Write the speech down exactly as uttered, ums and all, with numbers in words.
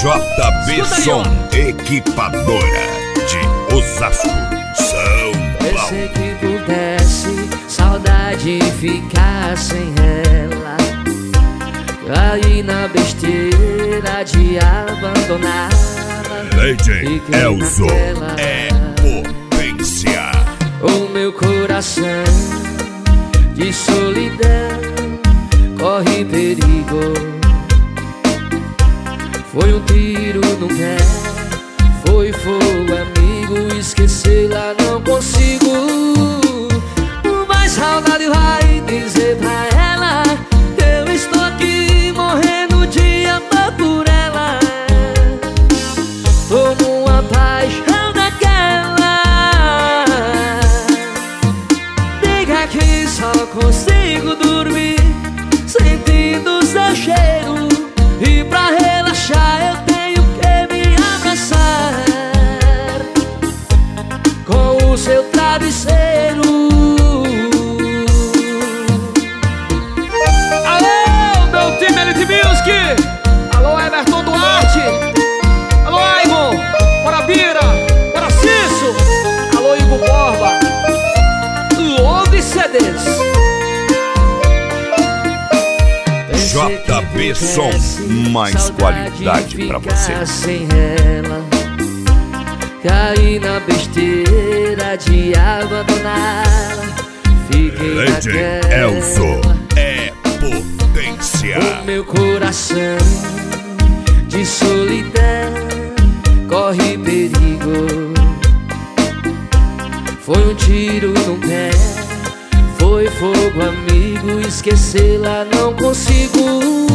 J B Som, equipadora de Osasco, São Paulo. Pensei que pudesse saudade ficar sem ela, caí na besteira de abandoná-la. Lady Elzo é potência. O meu coração de solidão corre perigo. Foi um tiro no pé, foi fogo amigo, esquecê-la não consigo. Mas saudade vai dizer pra ela que eu estou aqui morrendo de amor por ela. Tô numa paixão daquela, diga que só consigo dormir sentindo seu cheiro, e pra relaxar eu tenho que me abraçar com o seu travesseiro. Alô, meu time Elite Music! Alô, Everton Duarte! Alô, Aimon! Bora Bira! Bora Cisso! Alô, Igor Borba! Love C Ds! J B Som, mais qualidade pra você. Sem ela, caí na besteira de abandoná-la. Fiquei Lady Elzo é potência. O meu coração de solidão corre perigo. Foi um tiro no pé, foi fogo amigo, esquecê-la não consigo.